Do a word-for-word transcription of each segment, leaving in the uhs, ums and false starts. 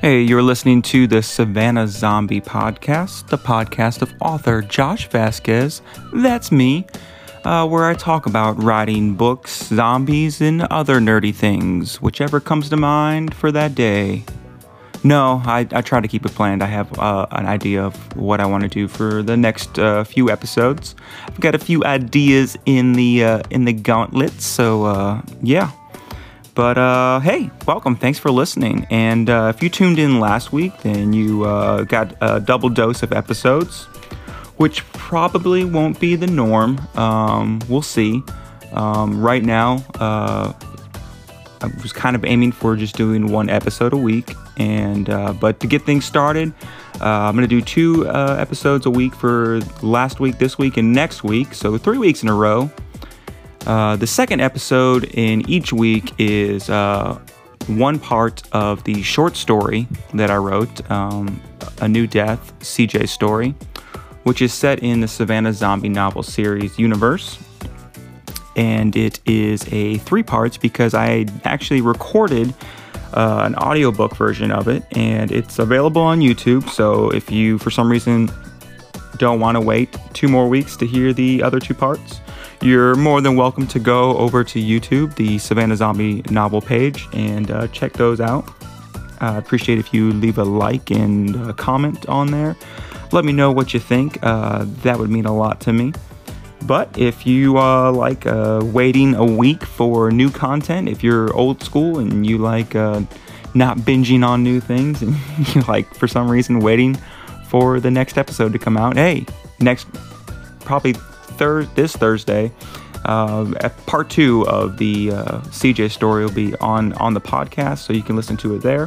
Hey, you're listening to the Savannah Zombie Podcast, the podcast of author Josh Vasquez, that's me, uh, where I talk about writing books, zombies, and other nerdy things, whichever comes to mind for that day. No, I, I try to keep it planned. I have uh, an idea of what I want to do for the next uh, few episodes. I've got a few ideas in the uh, in the gauntlet, so uh, yeah. But, uh, hey, welcome. Thanks for listening. And uh, if you tuned in last week, then you uh, got a double dose of episodes, which probably won't be the norm. Um, we'll see. Um, right now, uh, I was kind of aiming for just doing one episode a week. And uh, but to get things started, uh, I'm going to do two uh, episodes a week for last week, this week, and next week. So three weeks in a row. Uh, the second episode in each week is uh, one part of the short story that I wrote, um, A New Death, C J's story, which is set in the Savannah Zombie novel series universe. And it is a three parts because I actually recorded uh, an audiobook version of it, and it's available on YouTube. So if you, for some reason, don't want to wait two more weeks to hear the other two parts, you're more than welcome to go over to YouTube, the Savannah Zombie novel page, and uh, check those out. I uh, appreciate if you leave a like and a comment on there. Let me know what you think. Uh, that would mean a lot to me. But if you uh, like uh, waiting a week for new content, if you're old school and you like uh, not binging on new things, and you like, for some reason, waiting for the next episode to come out, hey, next, probably Thur- this Thursday, uh, part two of the uh, C J story will be on, on the podcast, so you can listen to it there.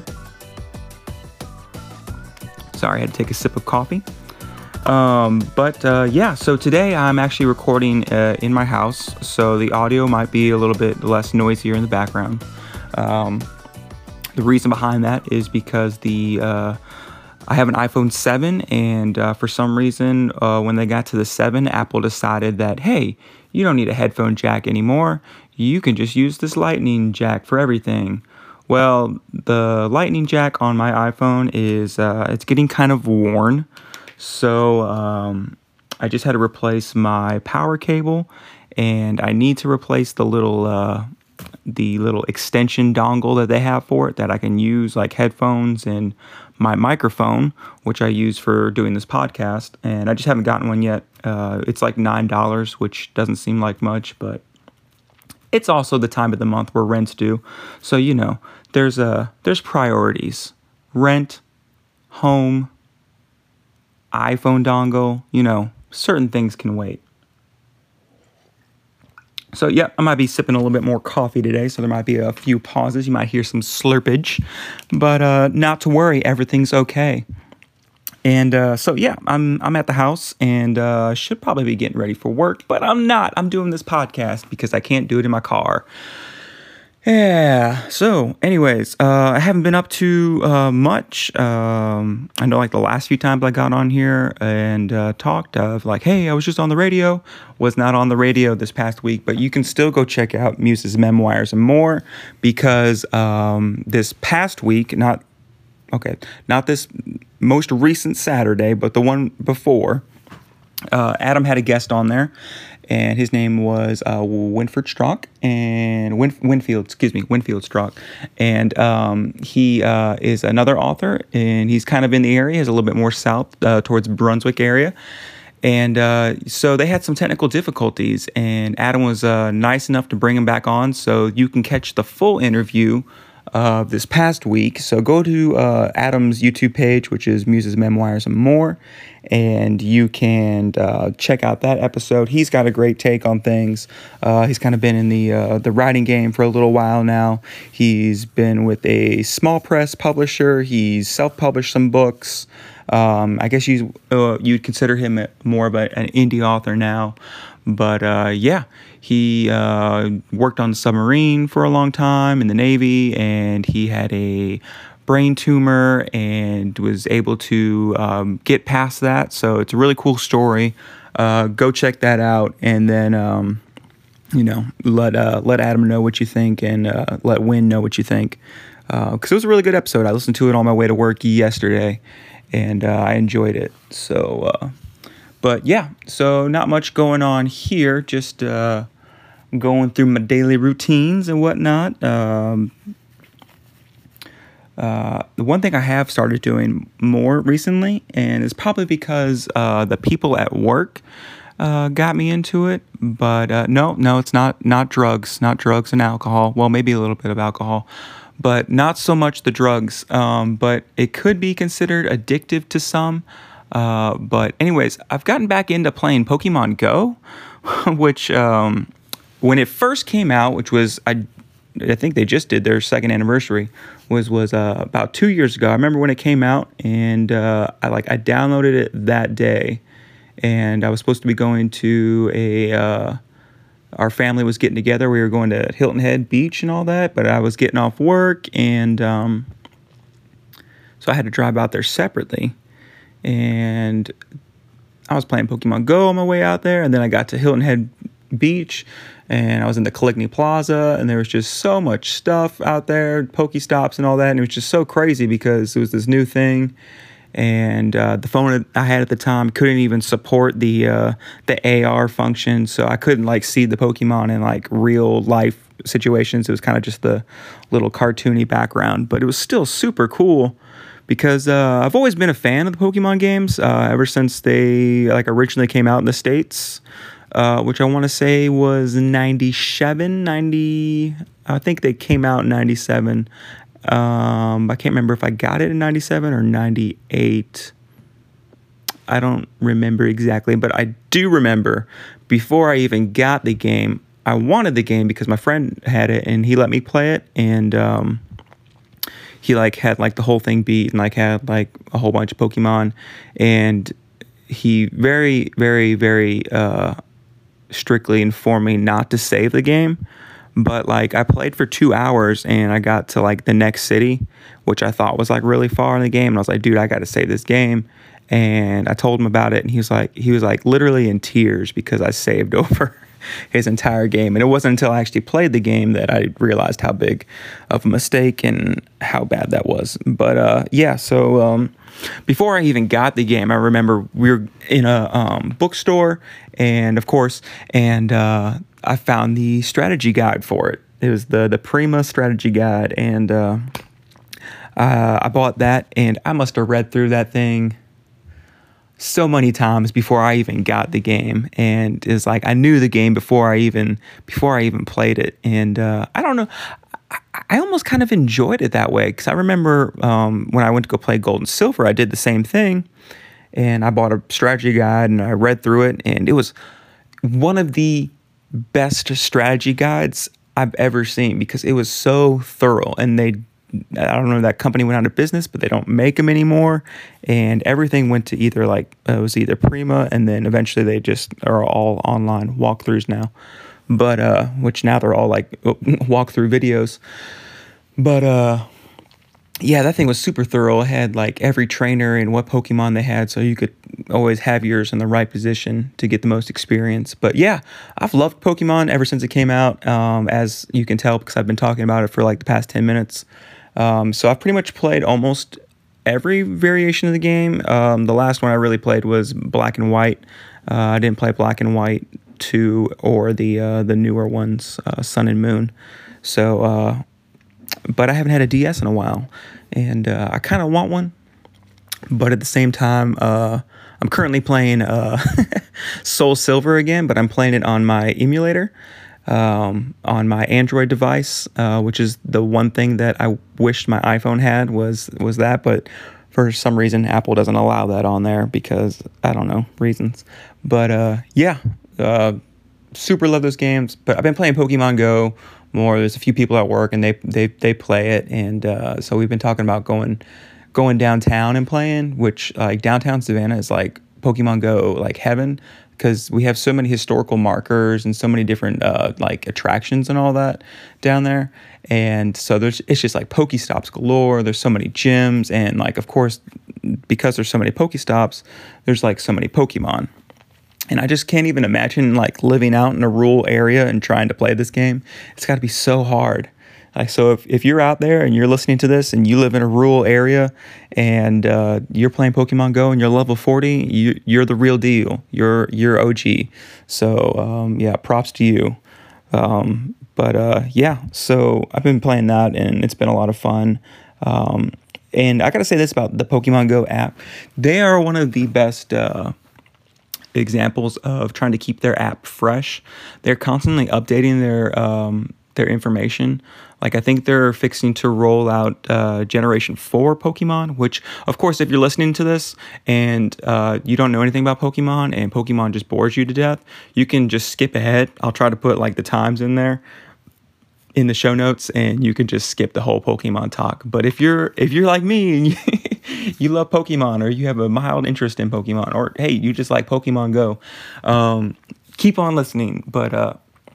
Sorry, I had to take a sip of coffee. Um, but uh, yeah, so today I'm actually recording uh, in my house, so the audio might be a little bit less noisier in the background. Um, the reason behind that is because the uh, I have an iPhone seven, and uh, for some reason, uh, when they got to the seven, Apple decided that, hey, you don't need a headphone jack anymore. You can just use this lightning jack for everything. Well, the lightning jack on my iPhone is, uh, it's getting kind of worn. So um, I just had to replace my power cable, and I need to replace the little, uh, the little extension dongle that they have for it that I can use like headphones and my microphone, which I use for doing this podcast, and I just haven't gotten one yet. Uh, it's like nine dollars, which doesn't seem like much, but it's also the time of the month where rent's due. So, you know, there's a, there's priorities. Rent, home, iPhone dongle, you know, certain things can wait. So, yeah, I might be sipping a little bit more coffee today, so there might be a few pauses. You might hear some slurpage, but uh, not to worry, everything's okay. And uh, so, yeah, I'm I'm at the house, and uh, should probably be getting ready for work, but I'm not. I'm doing this podcast because I can't do it in my car. Yeah, so anyways, uh, I haven't been up to uh, much. Um, I know like the last few times I got on here and uh, talked of like, hey, I was just on the radio. Was not on the radio this past week, but you can still go check out Muse's Memoirs and More, because um, this past week, not, okay, not this most recent Saturday, but the one before, uh, Adam had a guest on there. And his name was uh, Winford Strock, and Win- Winfield, excuse me, Winfield Strock. And um, he uh, is another author, and he's kind of in the area. He's a little bit more south uh, towards Brunswick area. And uh, so they had some technical difficulties, and Adam was uh, nice enough to bring him back on, so you can catch the full interview of this past week. So go to uh, Adam's YouTube page, which is Muse's Memoirs and More, and you can uh, check out that episode. He's got a great take on things. Uh, he's kind of been in the uh, the writing game for a little while now. He's been with a small press publisher. He's self-published some books. Um, I guess you uh, you'd consider him more of a, an indie author now. But uh, yeah, he uh, worked on the submarine for a long time in the Navy, and he had a brain tumor and was able to um, get past that. So it's a really cool story. Uh, go check that out, and then um, you know let uh, let Adam know what you think, and uh, let Win know what you think. because uh, it was a really good episode. I listened to it on my way to work yesterday, and uh, I enjoyed it. So, uh, but yeah, so not much going on here. Just uh, going through my daily routines and whatnot. Um, uh, the one thing I have started doing more recently, and it's probably because uh, the people at work uh, got me into it. But uh, no, no, it's not not drugs, not drugs and alcohol. Well, maybe a little bit of alcohol, but not so much the drugs. Um, but it could be considered addictive to some. Uh, but anyways, I've gotten back into playing Pokemon Go, which um, when it first came out, which was I, I think they just did their second anniversary, was was uh, about two years ago. I remember when it came out, and uh, I like I downloaded it that day, and I was supposed to be going to a. Uh, Our family was getting together. We were going to Hilton Head Beach and all that, but I was getting off work, and um, so I had to drive out there separately. And I was playing Pokemon Go on my way out there, and then I got to Hilton Head Beach, and I was in the Caligny Plaza, and there was just so much stuff out there, Pokestops and all that, and it was just so crazy because it was this new thing. And uh, the phone I had at the time couldn't even support the uh, the A R function, so I couldn't like see the Pokemon in like real life situations. It was kind of just the little cartoony background, but it was still super cool because uh, I've always been a fan of the Pokemon games uh, ever since they like originally came out in the States, uh, which I want to say was ninety-seven, ninety. I think they came out in ninety-seven. Um, I can't remember if I got it in ninety-seven or ninety-eight. I don't remember exactly, but I do remember before I even got the game, I wanted the game because my friend had it and he let me play it, and um, he like had like the whole thing beat and like had like a whole bunch of Pokemon, and he very, very, very uh, strictly informed me not to save the game. But like I played for two hours and I got to like the next city, which I thought was like really far in the game. And I was like, dude, I got to save this game. And I told him about it, and he was like, he was like literally in tears because I saved over his entire game. And it wasn't until I actually played the game that I realized how big of a mistake and how bad that was. But uh, yeah, so um, before I even got the game, I remember we were in a um, bookstore, and of course, and uh, I found the strategy guide for it. It was the the Prima strategy guide, and uh, uh, I bought that, and I must have read through that thing so many times before I even got the game. And it's like I knew the game before I even before I even played it, and uh, I don't know. I, I almost kind of enjoyed it that way because I remember um, when I went to go play Gold and Silver, I did the same thing, and I bought a strategy guide and I read through it, and it was one of the best strategy guides I've ever seen because it was so thorough. And they, I don't know, that company went out of business, but they don't make them anymore, and everything went to either like uh, it was either Prima, and then eventually they just are all online walkthroughs now, but uh which now they're all like walkthrough videos. But uh yeah, that thing was super thorough. It had like every trainer and what Pokemon they had, so you could always have yours in the right position to get the most experience. But yeah, I've loved Pokemon ever since it came out, um, as you can tell because I've been talking about it for like the past ten minutes. Um, so I've pretty much played almost every variation of the game. Um, the last one I really played was Black and White. Uh, I didn't play Black and White two or the uh, the newer ones, uh, Sun and Moon. So... Uh, but I haven't had a D S in a while, and uh, I kind of want one. But at the same time, uh, I'm currently playing uh, Soul Silver again, but I'm playing it on my emulator, um, on my Android device, uh, which is the one thing that I wished my iPhone had was was that. But for some reason, Apple doesn't allow that on there because, I don't know, reasons. But uh, yeah, uh, super love those games. But I've been playing Pokemon Go more. There's a few people at work and they they they play it, and uh, so we've been talking about going going downtown and playing, which like downtown Savannah is like Pokemon Go like heaven because we have so many historical markers and so many different uh, like attractions and all that down there. And so there's it's just like Pokestops galore. There's so many gyms, and like of course because there's so many Pokestops, there's like so many Pokemon. And I just can't even imagine like living out in a rural area and trying to play this game. It's got to be so hard. Like, so if, if you're out there and you're listening to this and you live in a rural area and uh, you're playing Pokemon Go and you're level forty, you, you're the real deal. You're you're O G. So um, yeah, props to you. Um, but uh, yeah, so I've been playing that and it's been a lot of fun. Um, and I gotta say this about the Pokemon Go app. They are one of the best uh, examples of trying to keep their app fresh. They're constantly updating their um, their information. Like, I think they're fixing to roll out uh, Generation four Pokemon, which, of course, if you're listening to this and uh, you don't know anything about Pokemon and Pokemon just bores you to death, you can just skip ahead. I'll try to put, like, the times in there in the show notes, and you can just skip the whole Pokemon talk. But if you're if you're like me and you, you love Pokemon, or you have a mild interest in Pokemon, or, hey, you just like Pokemon Go, um, keep on listening. But, uh,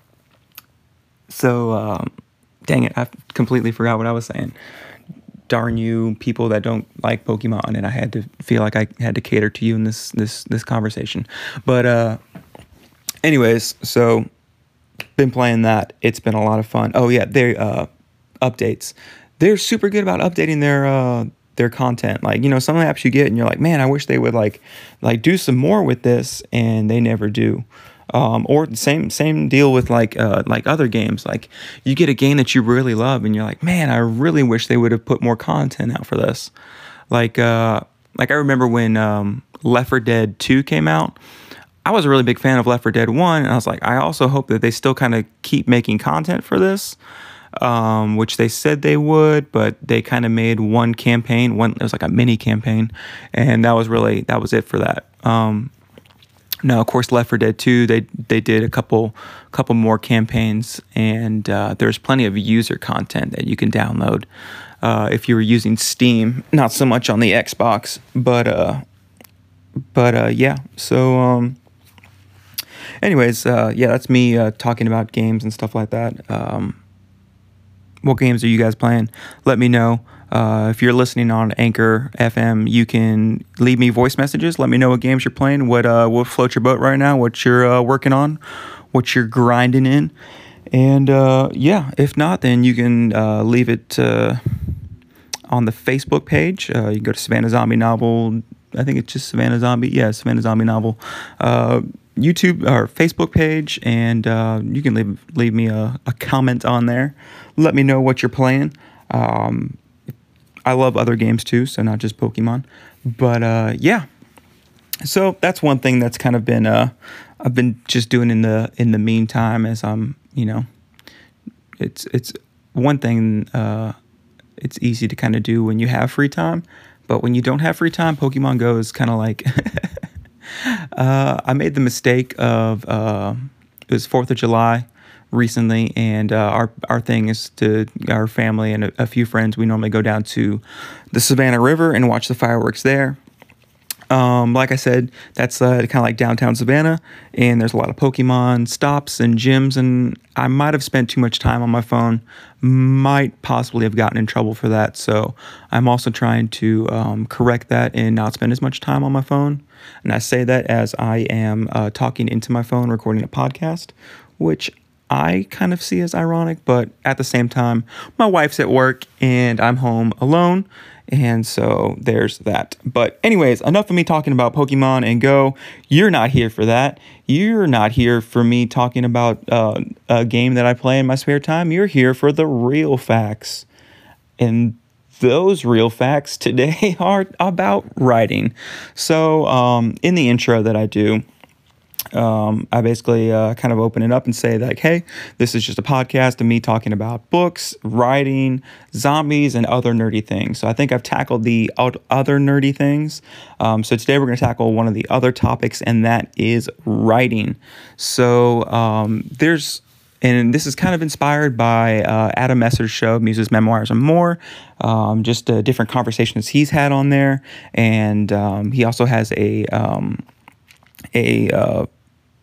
so... Um, Dang it, I completely forgot what I was saying. Darn you, people that don't like Pokemon, and I had to feel like I had to cater to you in this this this conversation. But uh, anyways, so been playing that. It's been a lot of fun. Oh yeah, they uh, updates. They're super good about updating their uh, their content. Like, you know, some of the apps you get, and you're like, man, I wish they would like like do some more with this, and they never do. Um, or the same same deal with like uh, like other games. Like, you get a game that you really love, and you're like, man, I really wish they would have put more content out for this. Like uh, like I remember when um, Left four Dead two came out. I was a really big fan of Left four Dead one, and I was like, I also hope that they still kind of keep making content for this, um, which they said they would, but they kind of made one campaign. One it was like a mini campaign, and that was really that was it for that. Um, Now, of course, Left four Dead two, they they did a couple couple more campaigns, and uh, there's plenty of user content that you can download uh, if you were using Steam. Not so much on the Xbox, but uh, but uh, yeah. So, um, anyways, uh, yeah, that's me uh, talking about games and stuff like that. Um, what games are you guys playing? Let me know. Uh, if you're listening on Anchor F M, you can leave me voice messages. Let me know what games you're playing, what uh, what floats your boat right now, what you're uh, working on, what you're grinding in. And uh, yeah, if not, then you can uh, leave it uh, on the Facebook page. Uh, you can go to Savannah Zombie Novel. I think it's just Savannah Zombie. Yeah, Savannah Zombie Novel. Uh, YouTube or Facebook page, and uh, you can leave leave me a, a comment on there. Let me know what you're playing. Um, I love other games too, so not just Pokemon. But uh, yeah, so that's one thing that's kind of been uh, I've been just doing in the in the meantime, as I'm, you know, it's it's one thing uh, it's easy to kind of do when you have free time, but when you don't have free time, Pokemon Go is kind of like uh, I made the mistake of uh, it was fourth of July recently, and uh, our our thing is to our family and a, a few friends. We normally go down to the Savannah River and watch the fireworks there. Um, like I said, that's uh, kind of like downtown Savannah, and there's a lot of Pokemon stops and gyms, and I might have spent too much time on my phone, might possibly have gotten in trouble for that. So I'm also trying to um, correct that and not spend as much time on my phone. And I say that as I am uh, talking into my phone, recording a podcast, which I kind of see as ironic, but at the same time, my wife's at work and I'm home alone, and so there's that. But anyways, enough of me talking about Pokemon and Go. You're not here for that. You're not here for me talking about uh, a game that I play in my spare time. You're here for the real facts. And those real facts today are about writing. So um, in the intro that I do, Um, I basically uh, kind of open it up and say like, hey, this is just a podcast of me talking about books, writing, zombies, and other nerdy things. So I think I've tackled the other nerdy things. Um, so today we're going to tackle one of the other topics, and that is writing. So um, there's, and this is kind of inspired by uh, Adam Messer's show, Muses, Memoirs, and More. Um, just uh, different conversations he's had on there. And um, he also has a... Um, a uh,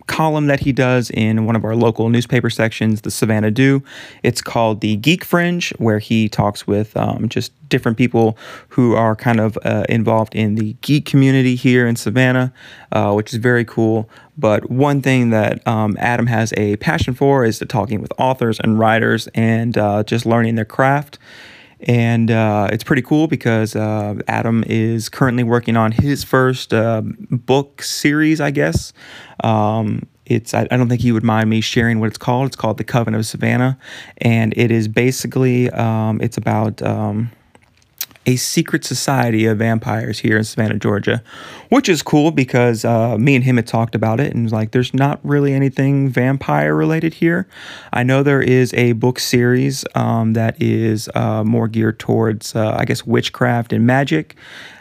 column that he does in one of our local newspaper sections, the Savannah Dew. It's called the Geek Fringe, where he talks with um, just different people who are kind of uh, involved in the geek community here in Savannah, uh, which is very cool. But one thing that um, Adam has a passion for is the talking with authors and writers and uh, just learning their craft. And uh, it's pretty cool because uh, Adam is currently working on his first uh, book series, I guess. Um, it's I, I don't think he would mind me sharing what it's called. It's called The Coven of Savannah. And it is basically, um, it's about... Um, a secret society of vampires here in Savannah, Georgia, which is cool because uh, me and him had talked about it and was like, there's not really anything vampire related here. I know there is a book series um, that is uh, more geared towards, uh, I guess, witchcraft and magic.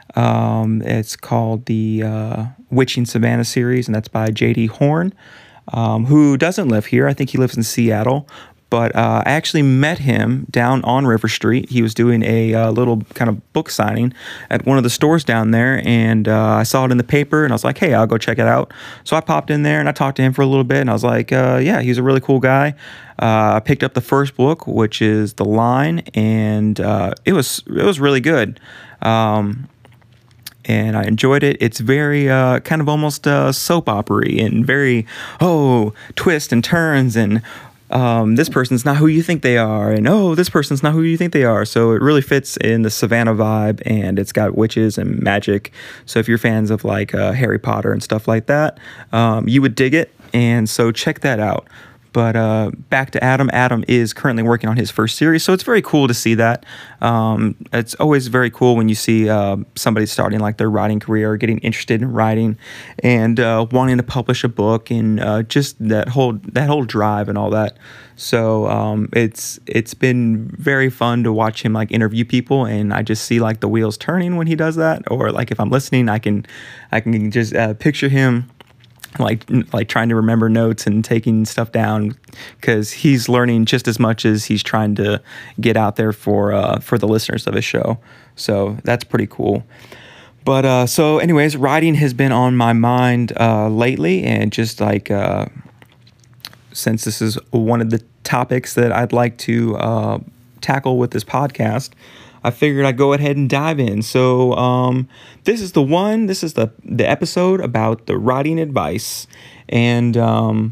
Um, it's called the uh, Witching Savannah series, and that's by J D Horn, um, who doesn't live here. I think he lives in Seattle. But uh, I actually met him down on River Street. He was doing a uh, little kind of book signing at one of the stores down there, and uh, I saw it in the paper, and I was like, hey, I'll go check it out. So I popped in there, and I talked to him for a little bit, and I was like, uh, yeah, he's a really cool guy. Uh, I picked up the first book, which is The Line, and uh, it was it was really good. Um, and I enjoyed it. It's very uh, kind of almost uh, soap opera-y and very, oh, twists and turns and Um, this person's not who you think they are, and oh, this person's not who you think they are. So it really fits in the Savannah vibe, and it's got witches and magic. So if you're fans of like uh, Harry Potter and stuff like that, um, you would dig it, and so check that out. But uh, back to Adam. Adam is currently working on his first series, so it's very cool to see that. Um, it's always very cool when you see uh, somebody starting like their writing career, or getting interested in writing, and uh, wanting to publish a book, and uh, just that whole that whole drive and all that. So um, it's it's been very fun to watch him like interview people, and I just see like the wheels turning when he does that. Or like if I'm listening, I can I can just uh, picture him like like trying to remember notes and taking stuff down, because he's learning just as much as he's trying to get out there for uh, for the listeners of his show. So that's pretty cool. But uh, so anyways, writing has been on my mind uh, lately, and just like uh, since this is one of the topics that I'd like to uh, tackle with this podcast, I figured I'd go ahead and dive in. So um, this is the one, this is the, the episode about the writing advice. And um,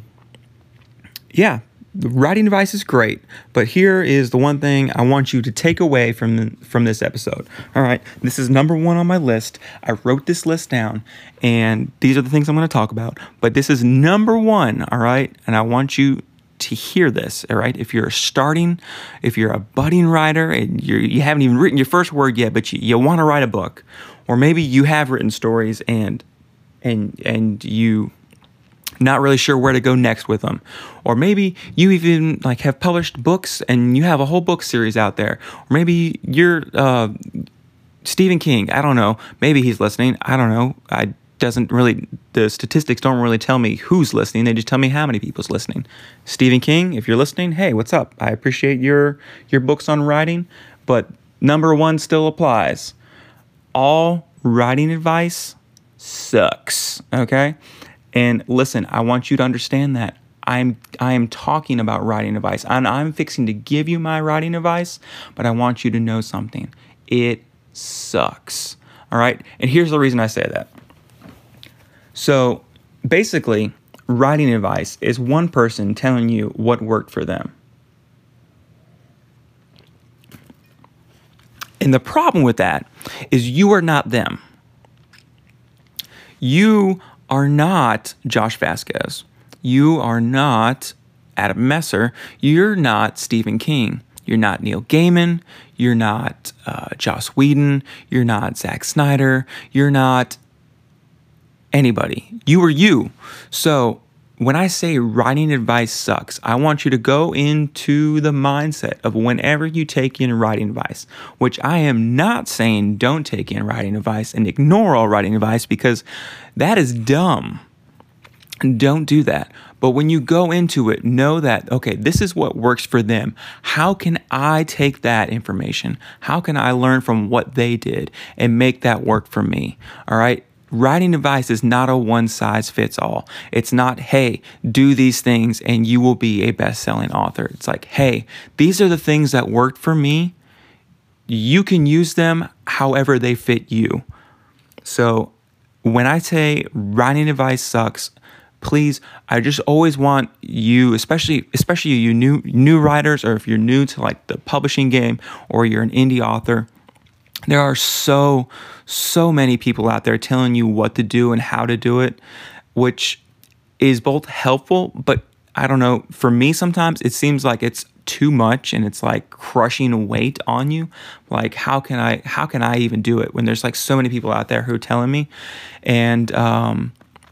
yeah, the writing advice is great. But here is the one thing I want you to take away from, from this episode. All right, this is number one on my list. I wrote this list down, and these are the things I'm going to talk about. But this is number one, all right? And I want you to hear this, all right? If you're starting, if you're a budding writer and you're, you haven't even written your first word yet, but you, you want to write a book, or maybe you have written stories and and and you not really sure where to go next with them, or maybe you even like have published books and you have a whole book series out there, or maybe you're uh, Stephen King. I don't know. Maybe he's listening. I don't know. I doesn't really, the statistics don't really tell me who's listening. They just tell me how many people's listening. Stephen King, if you're listening, hey, what's up? I appreciate your your books on writing, but number one still applies. All writing advice sucks, okay? And listen, I want you to understand that I'm I am talking about writing advice, and I'm fixing to give you my writing advice, but I want you to know something. It sucks, all right? And here's the reason I say that. So basically, writing advice is one person telling you what worked for them. And the problem with that is you are not them. You are not Josh Vasquez. You are not Adam Messer. You're not Stephen King. You're not Neil Gaiman. You're not uh, Joss Whedon. You're not Zack Snyder. You're not anybody. You are you. So when I say writing advice sucks, I want you to go into the mindset of whenever you take in writing advice, which I am not saying don't take in writing advice and ignore all writing advice, because that is dumb. Don't do that. But when you go into it, know that, okay, this is what works for them. How can I take that information? How can I learn from what they did and make that work for me? All right. writing advice is not a one size fits all. It's not, hey, do these things and you will be a best-selling author. It's like, hey, these are the things that worked for me. You can use them however they fit you. So when I say writing advice sucks, please, I just always want you, especially especially you new new writers, or if you're new to like the publishing game, or you're an indie author, there are so, so many people out there telling you what to do and how to do it, which is both helpful, but I don't know, for me sometimes it seems like it's too much and it's like crushing weight on you. Like, how can I, how can I even do it when there's like so many people out there who are telling me? And um,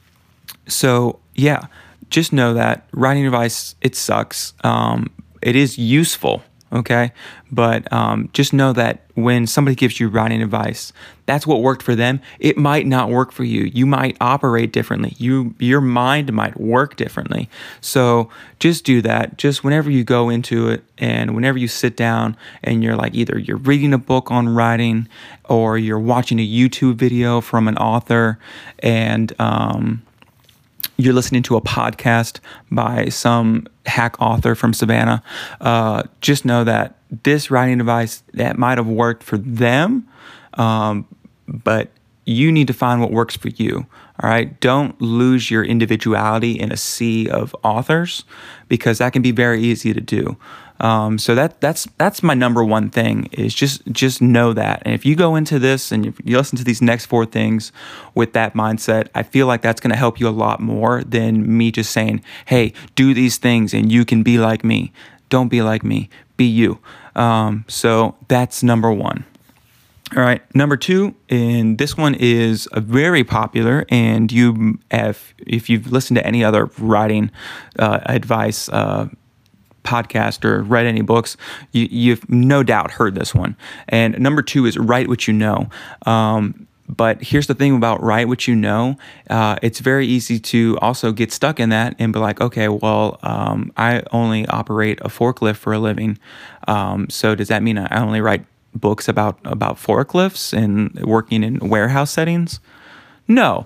so, yeah, just know that writing advice, it sucks. Um, it is useful. Okay. But um, just know that when somebody gives you writing advice, that's what worked for them. It might not work for you. You might operate differently. You, your mind might work differently. So just do that. Just whenever you go into it and whenever you sit down and you're like, either you're reading a book on writing or you're watching a YouTube video from an author, and um, you're listening to a podcast by some hack author from Savannah, uh, just know that this writing advice, that might have worked for them, um, but you need to find what works for you. All right. Don't lose your individuality in a sea of authors, because that can be very easy to do. Um, so that that's that's my number one thing, is just just know that. And if you go into this and you, you listen to these next four things with that mindset, I feel like that's going to help you a lot more than me just saying, hey, do these things and you can be like me. Don't be like me. Be you. Um, so that's number one. All right, number two, and this one is a very popular, and you have, if you've listened to any other writing uh, advice uh, podcast or read any books, you, you've no doubt heard this one. And number two is write what you know. Um, but here's the thing about write what you know. Uh, it's very easy to also get stuck in that and be like, okay, well, um, I only operate a forklift for a living. Um, so does that mean I only write books about about forklifts and working in warehouse settings? No.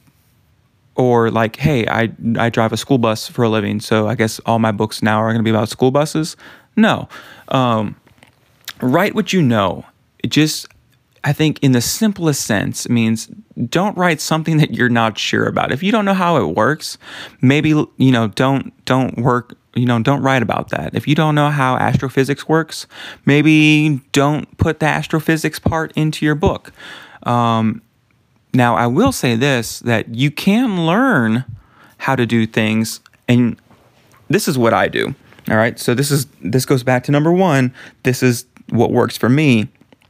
Or like, hey, I I drive a school bus for a living, so I guess all my books now are going to be about school buses? No. Um, write what you know. It just, I think in the simplest sense, means don't write something that you're not sure about. If you don't know how it works, maybe, you know, don't don't work You know, don't write about that. If you don't know how astrophysics works, maybe don't put the astrophysics part into your book. Um, now, I will say this, that you can learn how to do things, and this is what I do. All right, so this is this goes back to number one. This is what works for me.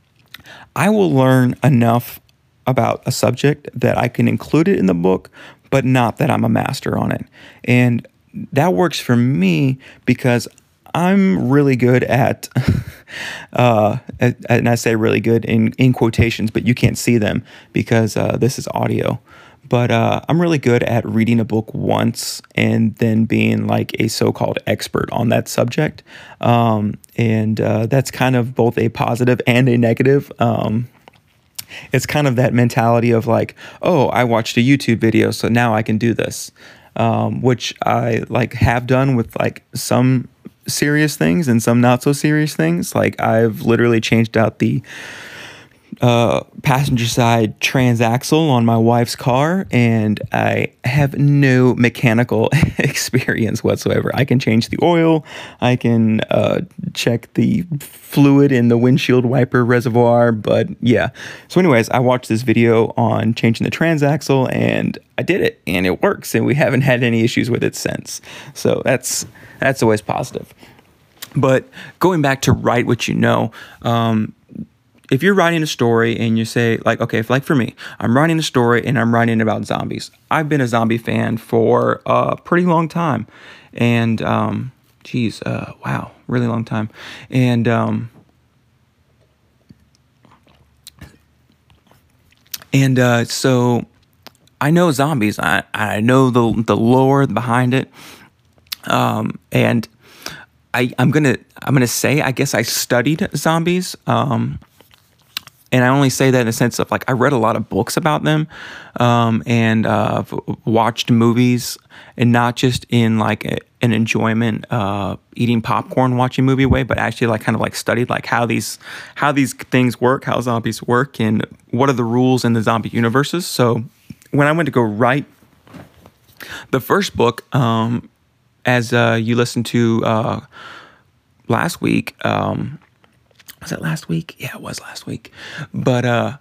I will learn enough about a subject that I can include it in the book, but not that I'm a master on it. And that works for me because I'm really good at, uh, at, and I say really good in, in quotations, but you can't see them because uh, this is audio. But uh, I'm really good at reading a book once and then being like a so-called expert on that subject. Um, and uh, that's kind of both a positive and a negative. Um, it's kind of that mentality of like, oh, I watched a YouTube video, so now I can do this. Um, which I like have done with like some serious things and some not so serious things. Like I've literally changed out the uh, passenger side transaxle on my wife's car, and I have no mechanical experience whatsoever. I can change the oil. I can uh, check the fluid in the windshield wiper reservoir. But yeah. So anyways, I watched this video on changing the transaxle and I did it and it works, and we haven't had any issues with it since. So that's, that's always positive. But going back to write what you know, um, if you're writing a story and you say like, okay, if like for me, I'm writing a story and I'm writing about zombies. I've been a zombie fan for a pretty long time. And, um, geez, uh, wow, really long time. And, um, and, uh, so I know zombies. I, I know the, the lore behind it. Um, and I, I'm going to, I'm going to say, I guess I studied zombies, um, and I only say that in the sense of like I read a lot of books about them, um, and uh, watched movies, and not just in like a, an enjoyment, uh, eating popcorn, watching movie way, but actually like kind of like studied like how these how these things work, how zombies work, and what are the rules in the zombie universes. So when I went to go write the first book, um, as uh, you listened to uh, last week. Um, Was it last week? Yeah, it was last week. But uh,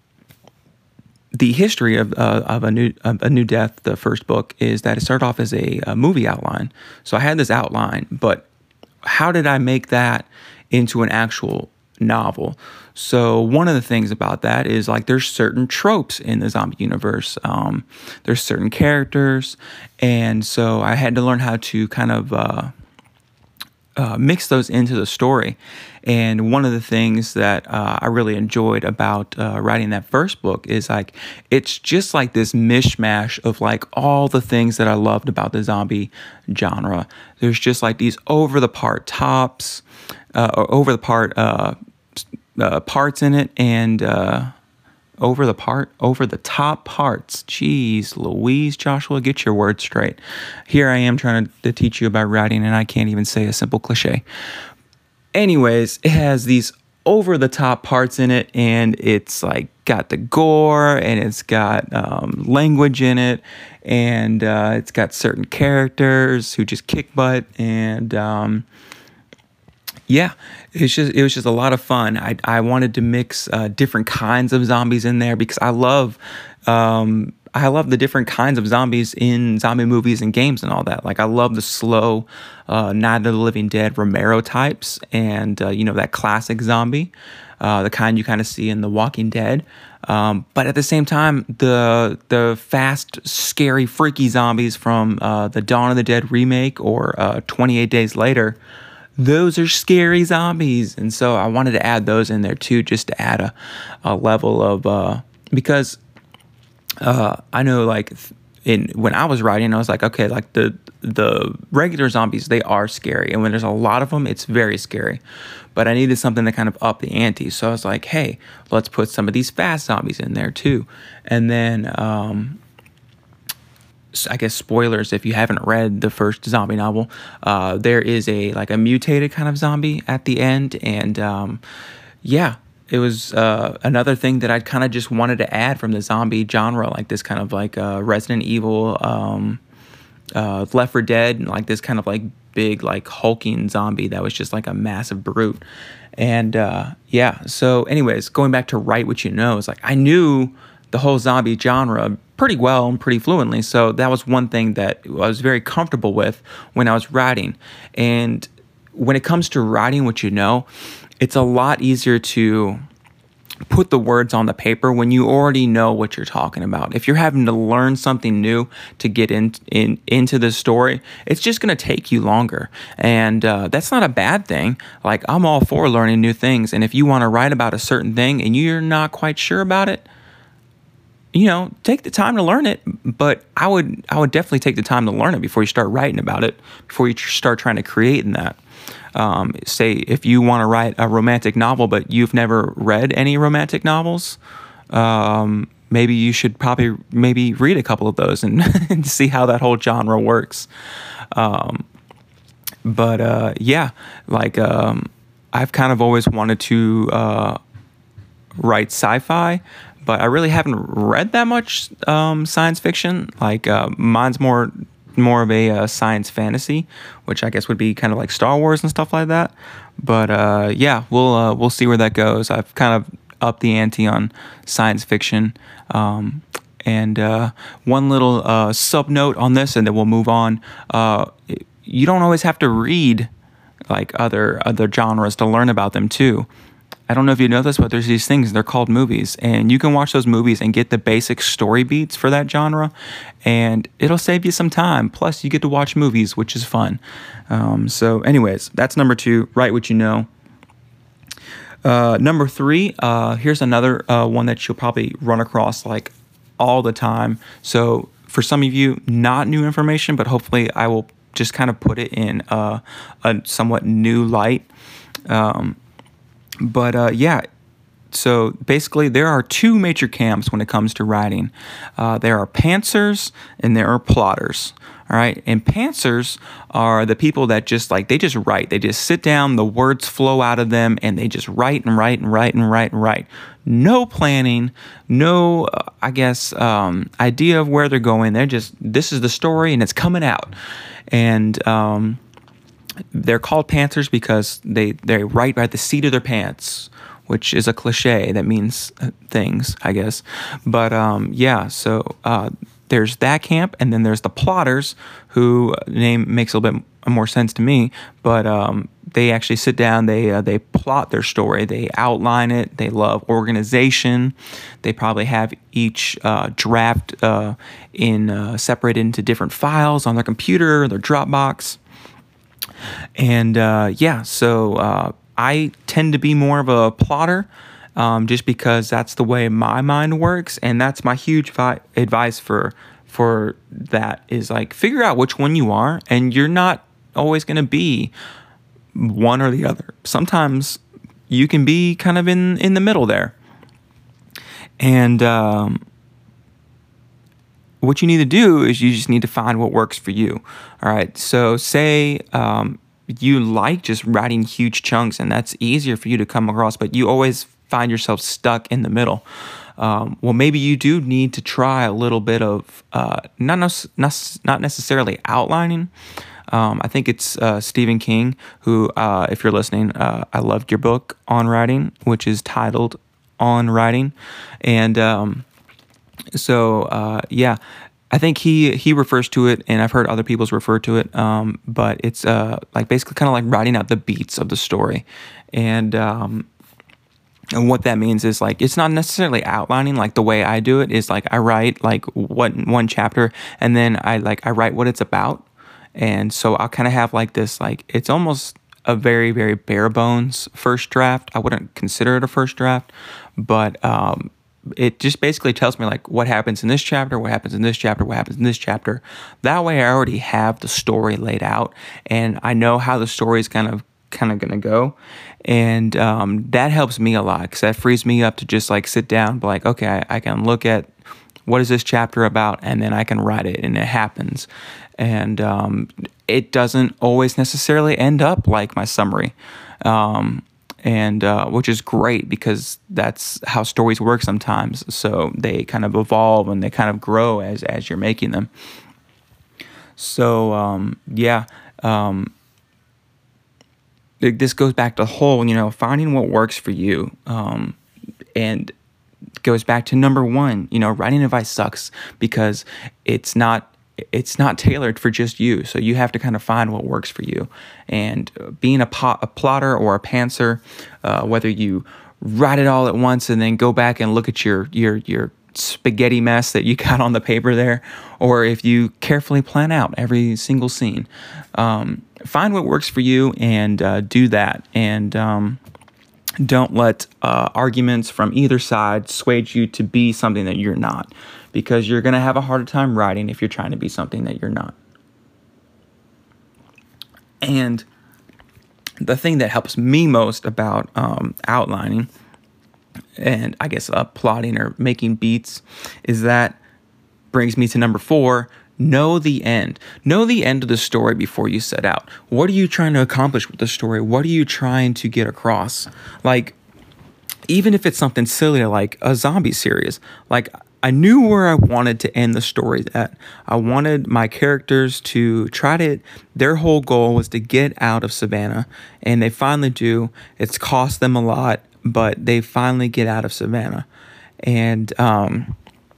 the history of uh, of a new of a new death, the first book, is that it started off as a, a movie outline. So I had this outline, but how did I make that into an actual novel? So one of the things about that is like there's certain tropes in the zombie universe. Um, there's certain characters, and so I had to learn how to kind of uh, uh, mix those into the story. And one of the things that uh, I really enjoyed about uh, writing that first book is like it's just like this mishmash of like all the things that I loved about the zombie genre. There's just like these over the part tops, uh, or over the part uh, uh, parts in it, and uh, over the part over the top parts. Jeez Louise, Joshua, get your words straight. Here I am trying to, to teach you about writing, and I can't even say a simple cliche. Anyways, it has these over-the-top parts in it, and it's like got the gore, and it's got um, language in it, and uh, it's got certain characters who just kick butt, and um, yeah, it's just it was just a lot of fun. I I wanted to mix uh, different kinds of zombies in there because I love. Um, I love the different kinds of zombies in zombie movies and games and all that. Like I love the slow, uh, Night of the Living Dead Romero types, and uh, you know that classic zombie, uh, the kind you kind of see in The Walking Dead. Um, but at the same time, the the fast, scary, freaky zombies from uh, the Dawn of the Dead remake or uh, twenty-eight Days Later. Those are scary zombies, and so I wanted to add those in there too, just to add a, a level of uh, because. Uh, I know, like, in when I was writing, I was like, okay, like the the regular zombies, they are scary, and when there's a lot of them, it's very scary. But I needed something to kind of up the ante, so I was like, hey, let's put some of these fast zombies in there too. And then, um, I guess spoilers if you haven't read the first zombie novel, uh, there is a like a mutated kind of zombie at the end, and um, yeah. It was uh, another thing that I kind of just wanted to add from the zombie genre, like this kind of like uh, Resident Evil, um, uh, Left four Dead, and like this kind of like big like hulking zombie that was just like a massive brute. And uh, yeah, so anyways, going back to Write What You Know, it's like I knew the whole zombie genre pretty well and pretty fluently, so that was one thing that I was very comfortable with when I was writing. And when it comes to writing what you know, it's a lot easier to put the words on the paper when you already know what you're talking about. If you're having to learn something new to get in, in into the story, it's just going to take you longer. And uh, that's not a bad thing. Like, I'm all for learning new things. And if you want to write about a certain thing and you're not quite sure about it, you know, take the time to learn it. But I would I would definitely take the time to learn it before you start writing about it, before you start trying to create in that. Um, say if you want to write a romantic novel, but you've never read any romantic novels, um, maybe you should probably maybe read a couple of those and, and see how that whole genre works. Um, but uh, yeah, like um, I've kind of always wanted to uh, write sci-fi, but I really haven't read that much um, science fiction. Like uh, mine's more. more of a uh, science fantasy, which I guess would be kind of like Star Wars and stuff like that. But uh, yeah, we'll uh, we'll see where that goes. I've kind of upped the ante on science fiction. Um, and uh, one little uh, sub note on this, and then we'll move on. Uh, you don't always have to read like other other genres to learn about them too. I don't know if you know this, but there's these things, they're called movies, and you can watch those movies and get the basic story beats for that genre, and it'll save you some time. Plus, you get to watch movies, which is fun. Um, so anyways, that's number two, Write What You Know. Uh, number three, uh, here's another uh, one that you'll probably run across like all the time. So for some of you, not new information, but hopefully I will just kind of put it in uh, a somewhat new light. Um, But uh, yeah, so basically, there are two major camps when it comes to writing. Uh, there are pantsers and there are plotters. All right, and pantsers are the people that just like they just write. They just sit down, the words flow out of them, and they just write and write and write and write and write. No planning, no, uh, I guess, um, idea of where they're going. They're just this is the story and it's coming out, and um, they're called pantsers because they they write by the seat of their pants, which is a cliche that means things, I guess. But um, yeah, so. Uh, There's that camp, and then there's the plotters, who name makes a little bit more sense to me. But um, they actually sit down, they uh, they plot their story, they outline it. They love organization. They probably have each uh, draft uh, in uh, separated into different files on their computer, their Dropbox, and uh, yeah. So uh, I tend to be more of a plotter. Um, just because that's the way my mind works, and that's my huge vi- advice for for that is like figure out which one you are, and you're not always going to be one or the other. Sometimes you can be kind of in in the middle there, and um, what you need to do is you just need to find what works for you. All right, so say. Um, you like just writing huge chunks, and that's easier for you to come across, but you always find yourself stuck in the middle. Um, well, maybe you do need to try a little bit of uh, not, not not necessarily outlining. Um, I think it's uh, Stephen King who, uh, if you're listening, uh, I loved your book on writing, which is titled On Writing, and um, so uh, yeah. I think he he refers to it, and I've heard other people's refer to it, um, but it's uh, like basically kind of like writing out the beats of the story, and um, and what that means is like it's not necessarily outlining like the way I do it. Is like I write like what one chapter, and then I like I write what it's about, and so I'll kind of have like this like it's almost a very very bare bones first draft. I wouldn't consider it a first draft, but um, it just basically tells me like what happens in this chapter, what happens in this chapter, what happens in this chapter. That way I already have the story laid out, and I know how the story is kind of kind of going to go. And um, that helps me a lot because that frees me up to just like sit down and be like, okay, I, I can look at what is this chapter about, and then I can write it, and it happens. And um, it doesn't always necessarily end up like my summary. Um, and uh, which is great because that's how stories work sometimes. So they kind of evolve and they kind of grow as as you're making them. So um, yeah, um, it, this goes back to the whole, you know, finding what works for you, um, and goes back to number one. You know, writing advice sucks because it's not. It's not tailored for just you, so you have to kind of find what works for you. And being a, po- a plotter or a pantser, uh, whether you write it all at once and then go back and look at your your your spaghetti mess that you got on the paper there, or if you carefully plan out every single scene, um, find what works for you and uh, do that. And um, don't let uh, arguments from either side sway you to be something that you're not, because you're going to have a harder time writing if you're trying to be something that you're not. And the thing that helps me most about um, outlining and I guess uh, plotting or making beats is that brings me to number four. Know the end. Know the end of the story before you set out. What are you trying to accomplish with the story? What are you trying to get across? Like, even if it's something silly like a zombie series, like I knew where I wanted to end the story at. I wanted my characters to try to, their whole goal was to get out of Savannah, and they finally do. It's cost them a lot, but they finally get out of Savannah. And um,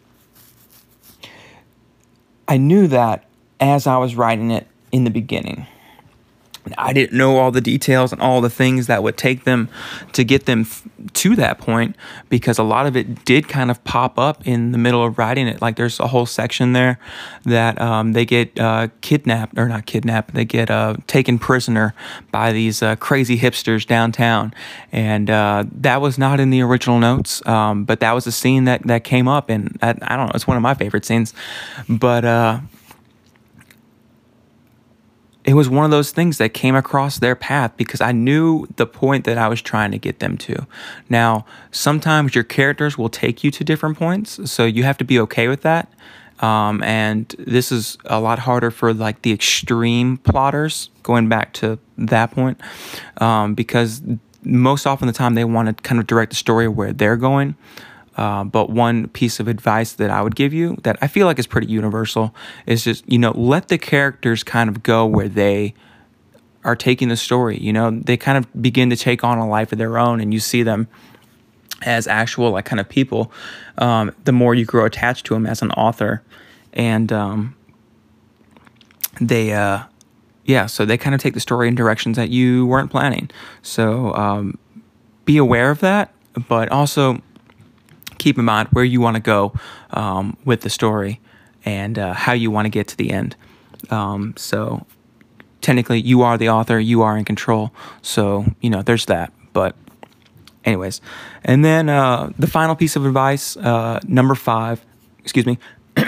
I knew that as I was writing it in the beginning. I didn't know all the details and all the things that would take them to get them f- to that point, because a lot of it did kind of pop up in the middle of writing it. Like there's a whole section there that um, they get uh, kidnapped, or not kidnapped, they get uh, taken prisoner by these uh, crazy hipsters downtown. And uh, that was not in the original notes, um, but that was a scene that, that came up, and I, I don't know, it's one of my favorite scenes. But uh it was one of those things that came across their path because I knew the point that I was trying to get them to. Now, sometimes your characters will take you to different points, so you have to be okay with that. Um, and this is a lot harder for like the extreme plotters, going back to that point, um, because most often the time they want to kind of direct the story where they're going. Uh, but one piece of advice that I would give you that I feel like is pretty universal is just, you know, let the characters kind of go where they are taking the story. You know, they kind of begin to take on a life of their own, and you see them as actual, like, kind of people. Um, the more you grow attached to them as an author. And um, they, uh, yeah, so they kind of take the story in directions that you weren't planning. So um, be aware of that, but also keep in mind where you want to go um, with the story and uh, how you want to get to the end. Um, so technically, you are the author, you are in control. So, you know, there's that. But anyways, and then uh, the final piece of advice, uh, number five, excuse me,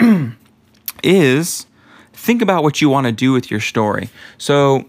is think about what you want to do with your story. So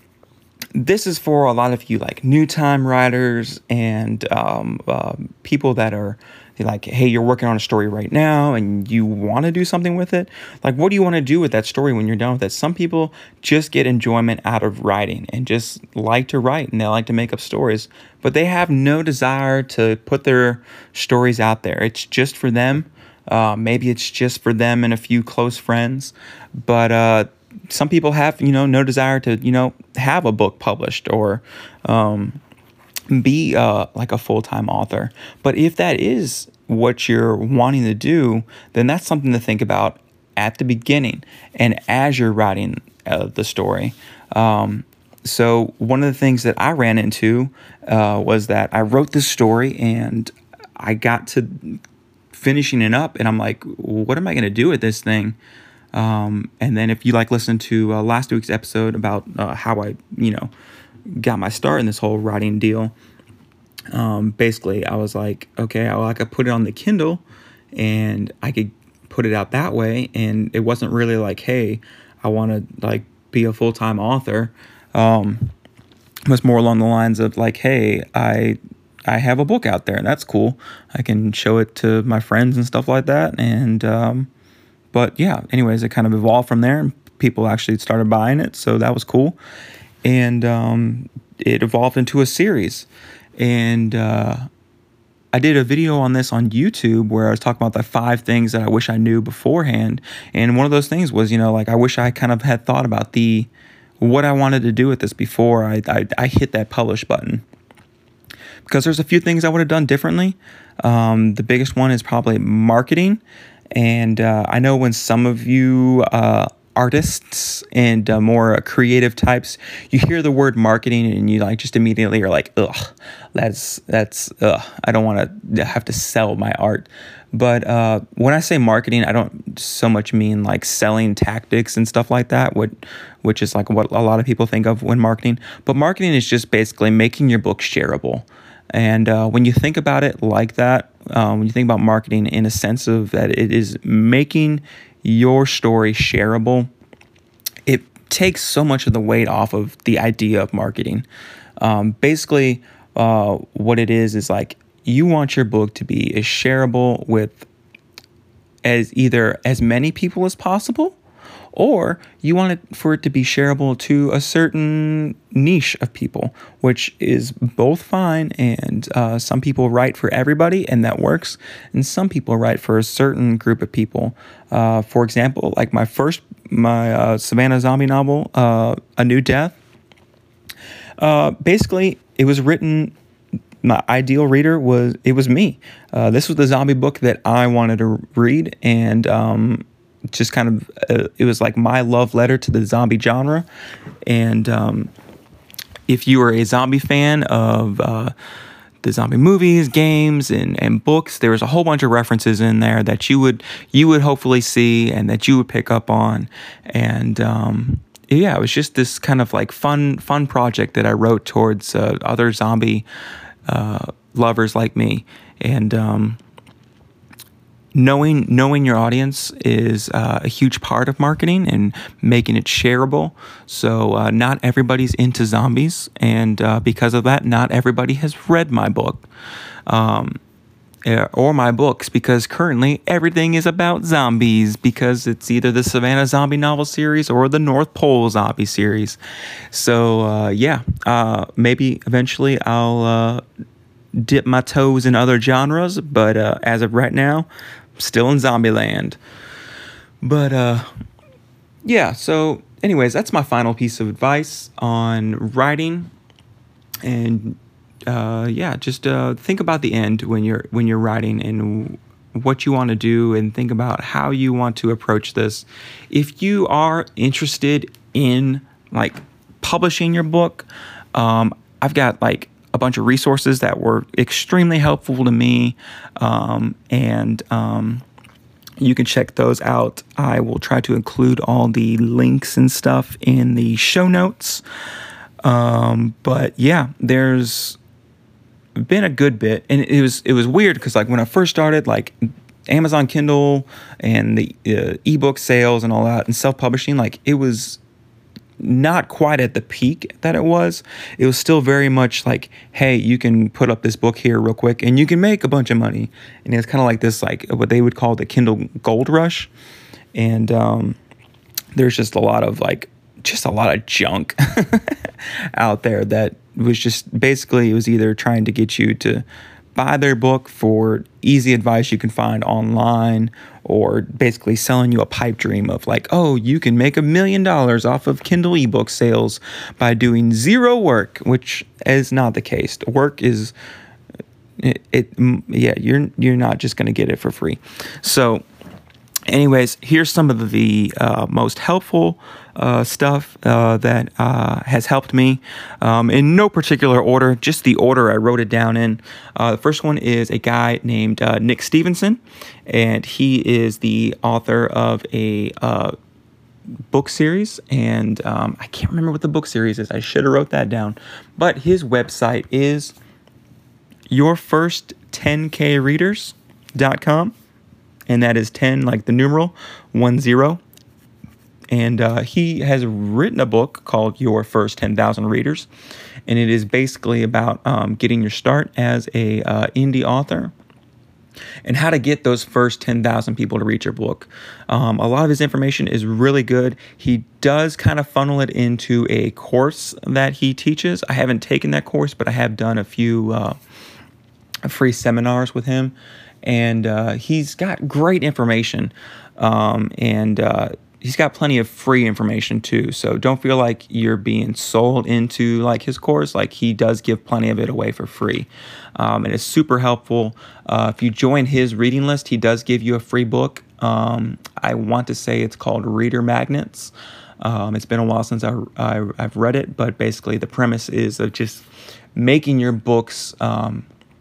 this is for a lot of you like new time writers and um, uh, people that are like, hey, you're working on a story right now and you want to do something with it. Like, what do you want to do with that story when you're done with it? Some people just get enjoyment out of writing and just like to write, and they like to make up stories, but they have no desire to put their stories out there. It's just for them. Uh, maybe it's just for them and a few close friends, but uh, some people have, you know, no desire to, you know, have a book published or um, be uh, like a full-time author. But if that is what you're wanting to do, then that's something to think about at the beginning and as you're writing uh, the story. Um, so one of the things that I ran into uh, was that I wrote this story and I got to finishing it up and I'm like, what am I going to do with this thing? Um, and then if you like listen to uh, last week's episode about uh, how I, you know, got my start in this whole writing deal, um, basically I was like, okay, well, I could put it on the Kindle and I could put it out that way. And it wasn't really like, hey, I want to like be a full-time author. Um, it was more along the lines of like, hey, I, I have a book out there and that's cool. I can show it to my friends and stuff like that. And, um, but yeah, anyways, it kind of evolved from there and people actually started buying it. So that was cool. And, um, it evolved into a series. And, uh, I did a video on this on YouTube where I was talking about the five things that I wish I knew beforehand. And one of those things was, you know, like I wish I kind of had thought about the, what I wanted to do with this before I, I, I hit that publish button. Because there's a few things I would have done differently. Um, the biggest one is probably marketing. And uh, I know when some of you uh, artists and uh, more creative types, you hear the word marketing and you like just immediately are like, ugh, that's, that's, ugh, I don't want to have to sell my art. But uh, when I say marketing, I don't so much mean like selling tactics and stuff like that, what, which is like what a lot of people think of when marketing. But marketing is just basically making your book shareable. And uh, when you think about it like that, um, when you think about marketing in a sense of that it is making your story shareable, it takes so much of the weight off of the idea of marketing. Um, basically, uh, what it is is like you want your book to be as shareable with as either as many people as possible, or you want it for it to be shareable to a certain niche of people, which is both fine. And uh, some people write for everybody, and that works. And some people write for a certain group of people. Uh, for example, like my first, my uh, Savannah Zombie novel, uh, A New Death. Uh, basically, it was written. My ideal reader was it was me. Uh, this was the zombie book that I wanted to read, and um, just kind of uh, it was like my love letter to the zombie genre. And um, if you are a zombie fan of uh, the zombie movies, games, and, and books, there was a whole bunch of references in there that you would you would hopefully see and that you would pick up on. And um, yeah, it was just this kind of like fun fun project that I wrote towards uh, other zombie uh, lovers like me. And um, knowing knowing your audience is uh, a huge part of marketing and making it shareable. So uh, not everybody's into zombies, and uh, because of that, not everybody has read my book um, or my books, because currently everything is about zombies, because it's either the Savannah Zombie novel series or the North Pole Zombie series. So uh, yeah, uh, maybe eventually I'll uh, dip my toes in other genres, but uh, as of right now, still in Zombieland. But uh, yeah, so anyways, that's my final piece of advice on writing. And uh, yeah, just uh, think about the end when you're when you're writing and what you want to do, and think about how you want to approach this. If you are interested in like publishing your book, um, I've got like a bunch of resources that were extremely helpful to me, um, and um, you can check those out. I will try to include all the links and stuff in the show notes. Um, but yeah, there's been a good bit, and it was it was weird because like when I first started, like Amazon Kindle and the uh, ebook sales and all that, and self-publishing, like it was not quite at the peak that it was. It was still very much like, hey, you can put up this book here real quick and you can make a bunch of money. And it's kind of like this, like what they would call the Kindle gold rush. And um, there's just a lot of like, just a lot of junk out there that was just basically, it was either trying to get you to buy their book for easy advice you can find online, or basically selling you a pipe dream of like, oh, you can make a million dollars off of Kindle ebook sales by doing zero work, which is not the case. Work is it, it yeah, you're you're not just going to get it for free. So anyways, here's some of the uh, most helpful uh, stuff uh, that uh, has helped me um, in no particular order, just the order I wrote it down in. Uh, the first one is a guy named uh, Nick Stephenson, and he is the author of a uh, book series, and um, I can't remember what the book series is. I should have wrote that down, but his website is your first ten k readers dot com. And that is ten, like the numeral, one zero. And uh, he has written a book called Your First ten thousand Readers. And it is basically about um, getting your start as a uh, indie author and how to get those first ten thousand people to read your book. Um, a lot of his information is really good. He does kind of funnel it into a course that he teaches. I haven't taken that course, but I have done a few uh, free seminars with him. And uh, he's got great information, um, and uh, he's got plenty of free information too. So don't feel like you're being sold into like his course. Like, he does give plenty of it away for free, um, and it's super helpful. Uh, if you join his reading list, he does give you a free book. Um, I want to say it's called Reader Magnets. Um, it's been a while since I, I, I've read it, but basically the premise is of just making your books Um,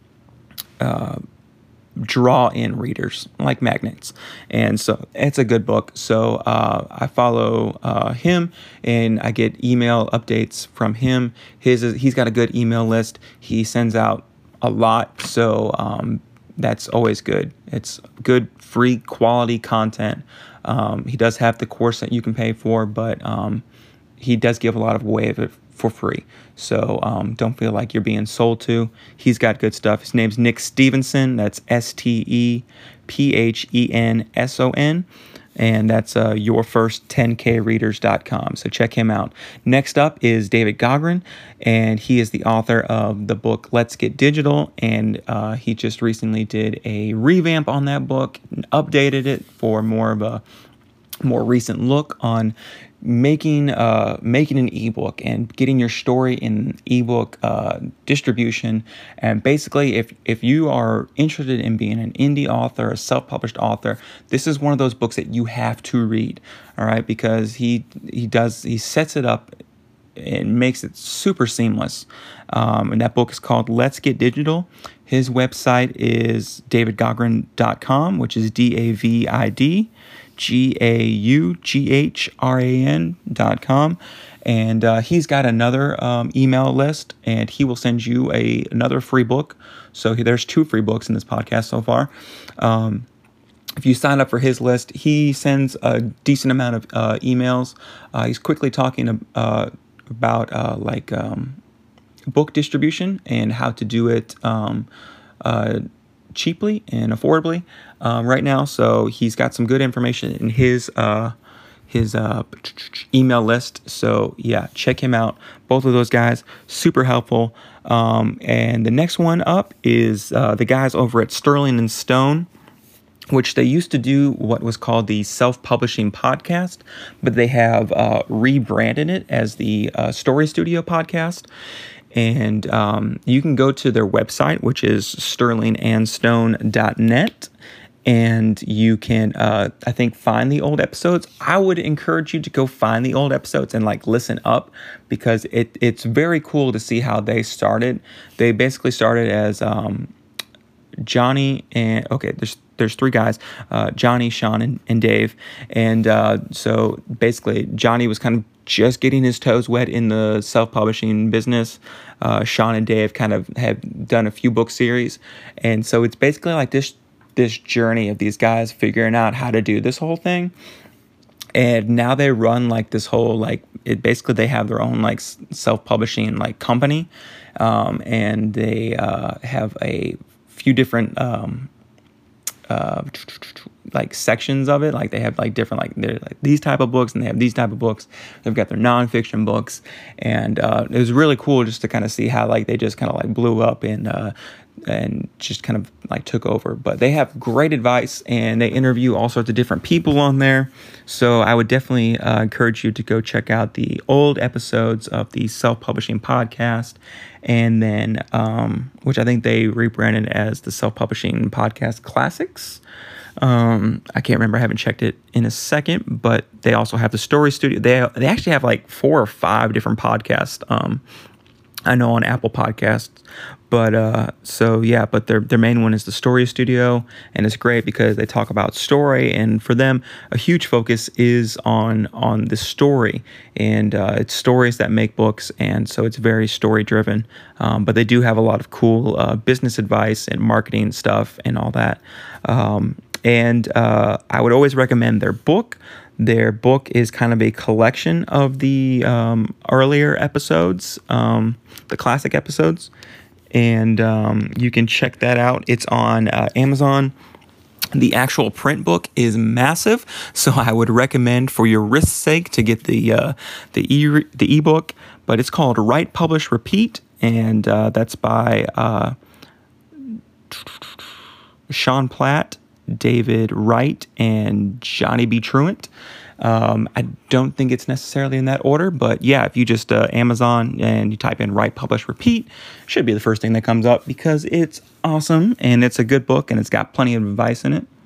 uh, draw in readers like magnets. And so it's a good book. So uh, I follow uh, him, and I get email updates from him. His is, he's got a good email list. He sends out a lot, so um, that's always good. It's good, free, quality content. Um, he does have the course that you can pay for, but um, he does give a lot of away of it for free. So um, don't feel like you're being sold to. He's got good stuff. His name's Nick Stephenson. That's S T E P H E N S O N. And that's uh, your first ten k readers dot com. So check him out. Next up is David Gaughran, and he is the author of the book Let's Get Digital. And uh, he just recently did a revamp on that book, updated it for more of a more recent look on making uh, making an ebook and getting your story in ebook uh, distribution. And basically, if if you are interested in being an indie author, a self-published author, this is one of those books that you have to read. All right, because he he does he sets it up and makes it super seamless. Um, and that book is called Let's Get Digital. His website is david gaughran dot com, which is D A V I D G A U G H R A N dot com. And uh, he's got another um, email list, and he will send you a another free book. So there's two free books in this podcast so far. Um, if you sign up for his list, he sends a decent amount of uh, emails. Uh, he's quickly talking uh, about uh, like um, book distribution and how to do it um, uh, cheaply and affordably um, right now. So he's got some good information in his uh, his uh, email list. So yeah, check him out. Both of those guys, super helpful. Um, and the next one up is uh, the guys over at Sterling and Stone, which they used to do what was called the Self-Publishing Podcast, but they have uh, rebranded it as the uh, Story Studio Podcast. And um, you can go to their website, which is sterling and stone dot net, and you can, uh, I think, find the old episodes. I would encourage you to go find the old episodes and like listen up, because it it's very cool to see how they started. They basically started as um, Johnny and, okay, there's there's three guys, uh, Johnny, Sean, and, and Dave. And uh, so basically Johnny was kind of just getting his toes wet in the self-publishing business. Uh, Sean and Dave kind of have done a few book series. And so it's basically like this this journey of these guys figuring out how to do this whole thing. And now they run like this whole, like, it basically they have their own like self-publishing like company. Um, and they uh, have a few different um, uh, like sections of it. Like they have like different, like they're like these type of books and they have these type of books. They've got their nonfiction books. And uh, it was really cool just to kind of see how like they just kind of like blew up and uh, and just kind of like took over. But they have great advice and they interview all sorts of different people on there. So I would definitely uh, encourage you to go check out the old episodes of the Self-Publishing Podcast, and then um, which I think they rebranded as the Self-Publishing Podcast Classics. Um, I can't remember. I haven't checked it in a second, but they also have the Story Studio. They they actually have like four or five different podcasts. Um, I know on Apple Podcasts, but uh, so yeah, but their their main one is the Story Studio, and it's great because they talk about story, and for them, a huge focus is on on the story, and uh, it's stories that make books, and so it's very story driven. Um, but they do have a lot of cool uh, business advice and marketing stuff and all that. Um, and uh, I would always recommend their book. Their book is kind of a collection of the um, earlier episodes, um, the classic episodes, and um, you can check that out. It's on uh, Amazon. The actual print book is massive, so I would recommend, for your risk's sake, to get the uh, the e the ebook. But it's called Write, Publish, Repeat, and uh, that's by uh, Sean Platt, David Wright, and Johnny B. Truant. Um, I don't think it's necessarily in that order, but yeah, if you just uh, Amazon and you type in Write, Publish, Repeat, should be the first thing that comes up, because it's awesome and it's a good book and it's got plenty of advice in it.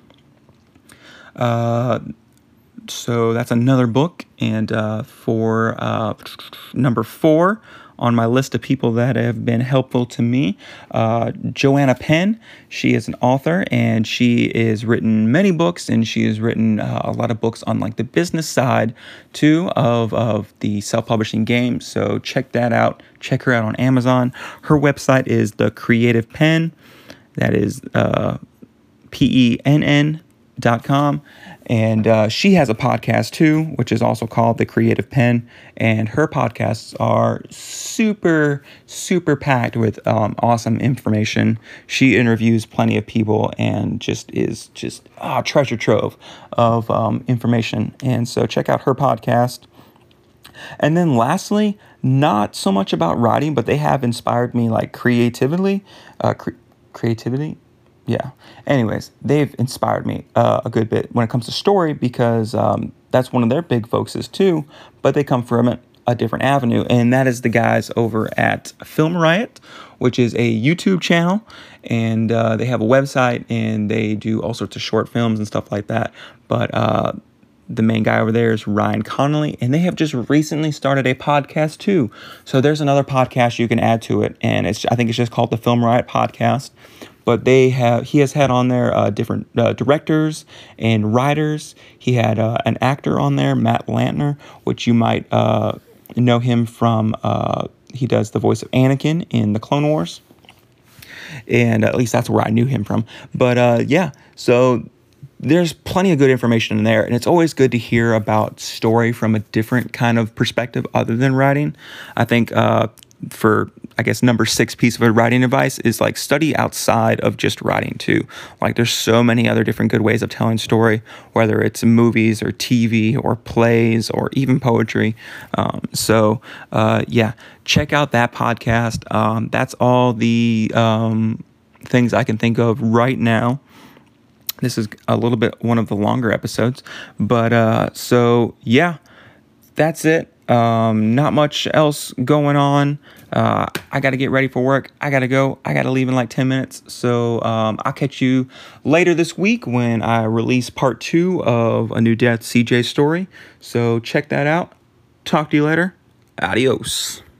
Uh, so that's another book. And uh, for uh, number four on my list of people that have been helpful to me, uh, Joanna Penn. She is an author, and she has written many books, and she has written uh, a lot of books on like the business side too of, of the self-publishing game. So check that out. Check her out on Amazon. Her website is The Creative Penn. That is uh, P E N N dot com. And uh, she has a podcast too, which is also called The Creative Penn. And her podcasts are super, super packed with um, awesome information. She interviews plenty of people and just is just a treasure trove of um, information. And so check out her podcast. And then lastly, not so much about writing, but they have inspired me like creatively, uh, cre- creativity. Yeah. Anyways, they've inspired me uh, a good bit when it comes to story, because um, that's one of their big focuses too, but they come from a, a different avenue, and that is the guys over at Film Riot, which is a YouTube channel, and uh, they have a website, and they do all sorts of short films and stuff like that. But uh, the main guy over there is Ryan Connolly, and they have just recently started a podcast too. So there's another podcast you can add to it, and it's I think it's just called the Film Riot Podcast. But they have he has had on there uh, different uh, directors and writers. He had uh, an actor on there, Matt Lantner, which you might uh, know him from. Uh, he does the voice of Anakin in the Clone Wars, and at least that's where I knew him from. But uh, yeah, so there's plenty of good information in there, and it's always good to hear about story from a different kind of perspective other than writing. I think uh, for, I guess, number six piece of writing advice is like study outside of just writing too. Like there's so many other different good ways of telling story, whether it's movies or T V or plays or even poetry. Um, so uh, yeah, check out that podcast. Um, that's all the um, things I can think of right now. This is a little bit one of the longer episodes, but uh, so yeah, that's it. Um, not much else going on. Uh, I got to get ready for work. I got to go. I got to leave in like ten minutes. So um, I'll catch you later this week when I release part two of A New Death C J story. So check that out. Talk to you later. Adios.